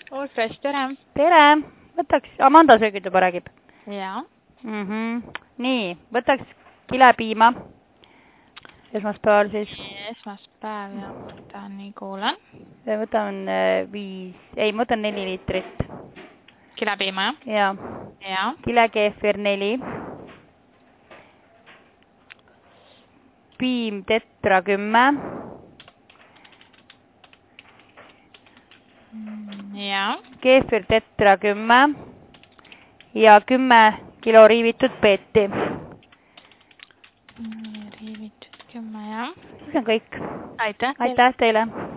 All fresh, tere! Tere! Võtaks, Amanda söögid juba räägib. Jaa. Nii, võtaks kilepiima. Esmaspäeval siis. Esmaspäev, jah. Võtan nii kuulen. Võtan 4 liitrit. Kilepiima, jah? Jaa. Jaa. Kilekeefir 4. Piim tetra 10. Jaa. Keefir tetra 10. Ja 10 kilo riivitud peeti. Riivitud 10, jah. See on kõik. Aitäh Aitäh teile!